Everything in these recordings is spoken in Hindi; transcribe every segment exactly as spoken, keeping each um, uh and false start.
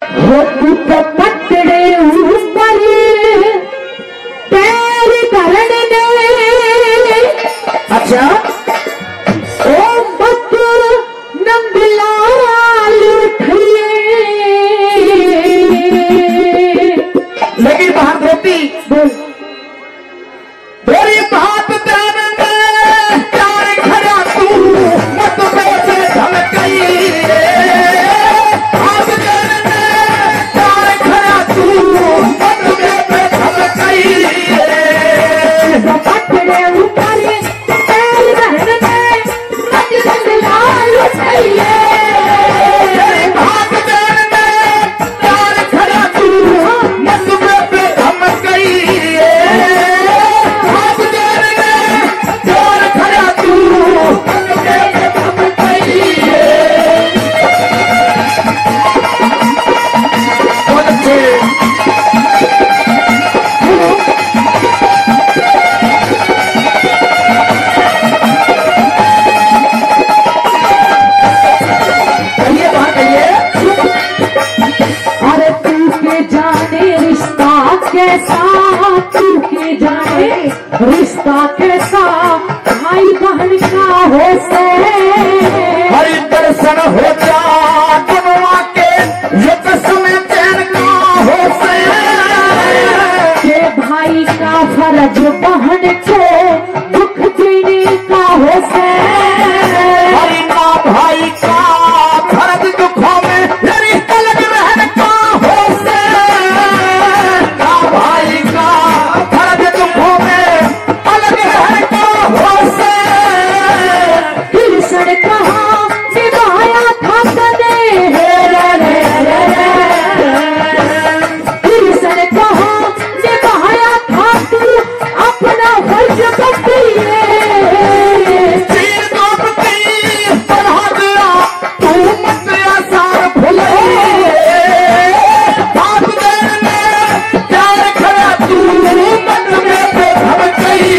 हो तू तो पटड़े ऊपर पैर करने दे। अच्छा ओ मत नंगला लुठिए। लेकिन बाहर धोती बोल तेरी बात ध्यान में प्यार खड़ा तू मत बेटे धमकई बात ध्यान में प्यार खड़ा तू मत बेटे धमकई पटड़े ऊपर पैर करने दे मत नंगला लुठिए। तेरी बात ध्यान में प्यार खड़ा तू मत बेटे धमकई बात ध्यान में प्यार खड़ा तू मत बेटे धमकई। बहुत अच्छे कहिए बात कहिए। अरे तू के जाने रिश्ता कैसा, तू के जाने रिश्ता कैसा भाई बहन का हो से। हरि दर्शन हो जा गुरुआ के युग समय चैन का हो से। के भाई का फर्ज बहन को दुख देने का हो से। हरि माँ भाई का फर्ज दुखों में तेरी अलग रहन का हो से। माँ भाई का फर्ज दुखों में अलग रहन का हो से। कृष्ण कहा निभाया था कदे कृष्ण कहा निभाया था तू अपना फर्ज बतइए। तीर दोस्ती बढ़ा दिया तू मत आसार भूले बात देर में प्यार खड़ा तू मत बेटे धमकई।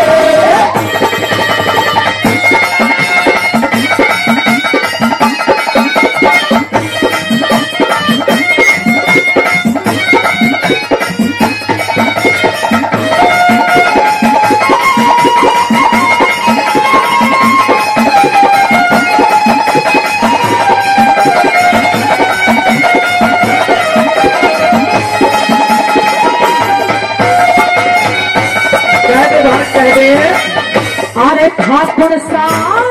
कहते बात कहते अरे ठाकुर सा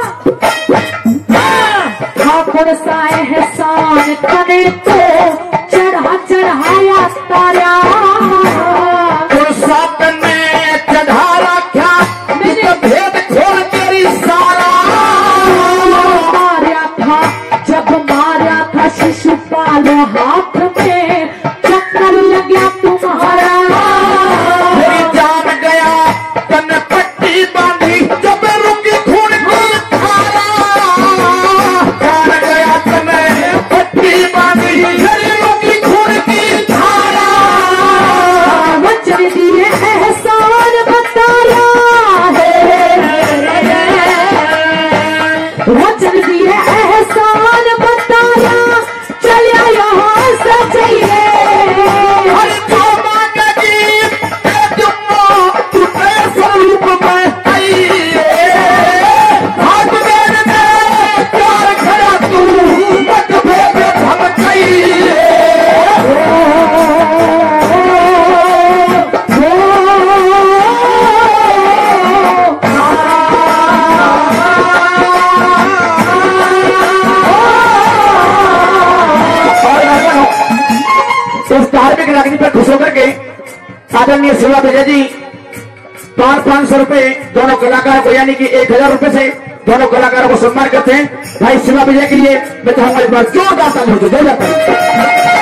ठाकुर सा एहसान करे तो चढ़ा चढ़ाया तारा। साथ में चढ़ा रखा तो भेद खोल तेरी सारा। मारा था जब मारा था शिशुपाल हाथ में चक्कर लग गया तुम्हारा। मेरी जान गया तन पट्टी बांधी जब रुकी खून की धारा। जान गया तन पट्टी बांधी जब रुकी खून की धारा। वचन दिए एहसान बताया है। वचन दिए एहसान बताया चलिया यहाँ से चाहिए। हरि को मांगेगी जुम्मा तुझे स्वरूप में आइए। हाथ देर में प्यार खड़ा तू मत बेटे धमकई। इस धार्मिक रागनी पर खुश होकर के आदरणीय सेवा भेजा जी पाँच पाँच सौ रुपए दोनों कलाकारों को यानी कि एक हजार रुपए से दोनों कलाकारों को सम्मान करते हैं। भाई सेवा भेजा के लिए मैं चाहूंगा इस बार जोरदार ताली हो जाए।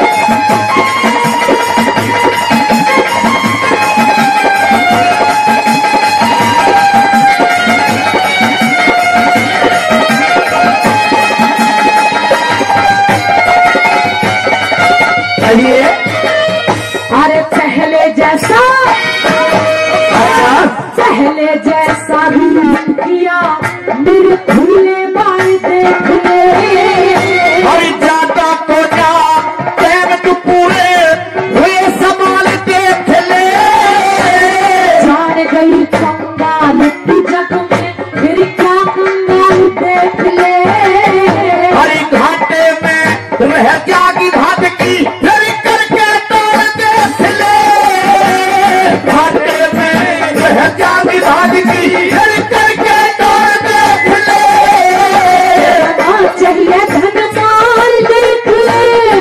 चलिए अरे पहले जैसा पहले जैसा रूप किया मेरे खुले बाल देख ले। हरि जाता को जा जागी भात की फिर करके तोड़ देख ले घाटे में रह जागी भात की फिर करके तोड़ देख ले ना चाहिए धन माल देख ले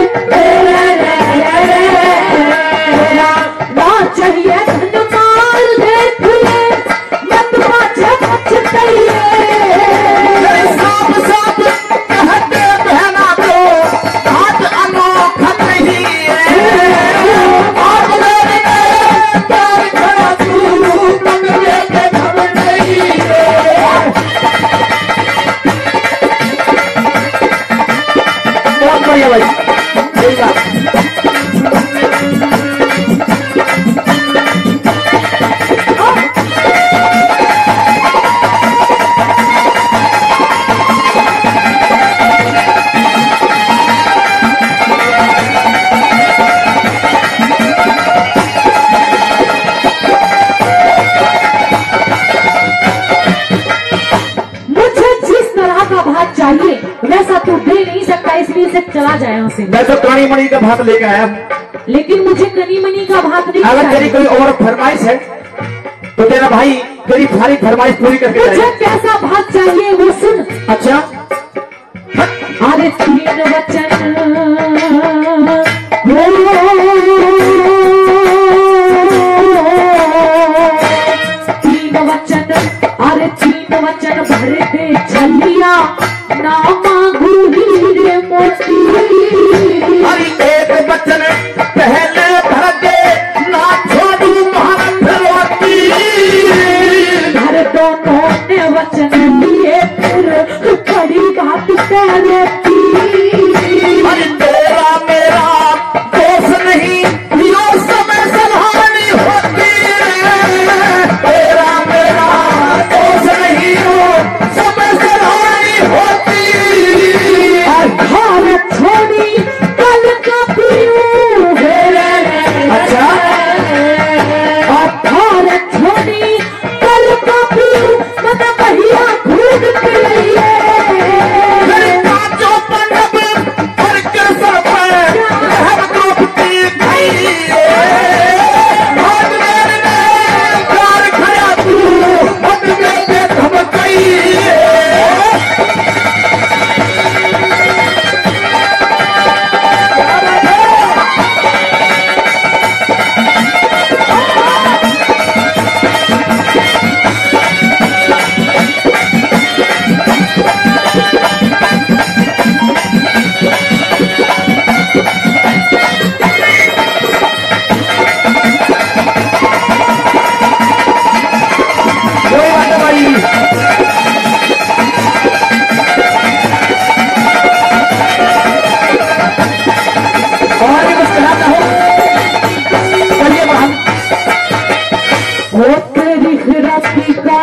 ना चाहिए धन माल देख ले मत पाछे पछताइए साफ साफ कहते बहना तो हाथ अनोखा नहीं है आज मेरे प्यार खड़ा तू मंगले के धम नहीं है बहुत बढ़िया भाई सही बात मुझे जिस तरह का भात चाहिए वैसा तू दे नहीं सकता, इसलिए से चला जाए यहाँ से। मैं तो कणी मणि का भात लेकर आया हूं। लेकिन मुझे कनी मनी का भात नहीं अगर तेरी चाहिए। कोई और फरमाइश है तो तेरा भाई तेरी सारी फरमाइश पूरी करके मुझे जाए। कैसा भात चाहिए वो सुन। अच्छा अरे तीन वचन तीन वचन अरे तीन वचन भर दे छलिया नामा गुरु हीरे मोती हरी एक बच्चन पहले भर दे ना छोड़ू महान फिरौती हर दोनों ने वचन लिए फिर बड़ी बात कहती हरी तेरा मेरा दोष नहीं यो समय सलाहनी होती तेरा मेरा दोष नहीं हो समय सलाहनी होती भारत छोड़ी कल का पियो अच्छा भारत छोड़ी कल का पियो मत भैया खूब पिए मेरे कांचों पंडब पर के सर पर रहम द्रौपदी गई भाग मेरे में प्यार खड़ा तू अब मेरे धमकई कोई बात नहीं भाई और भी कुछ कहना हो चलिए बहन वो तेरी राती का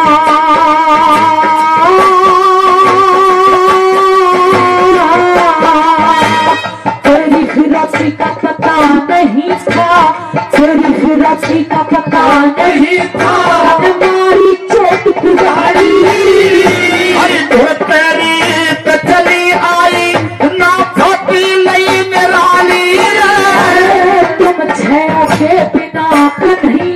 तेरी राती का पता नहीं था तेरी राती का पता नहीं था हमारी चोट पुजारी हरी धूप तेरी पे चली आई ना धोती लई निराली तुम छह के बिना नहीं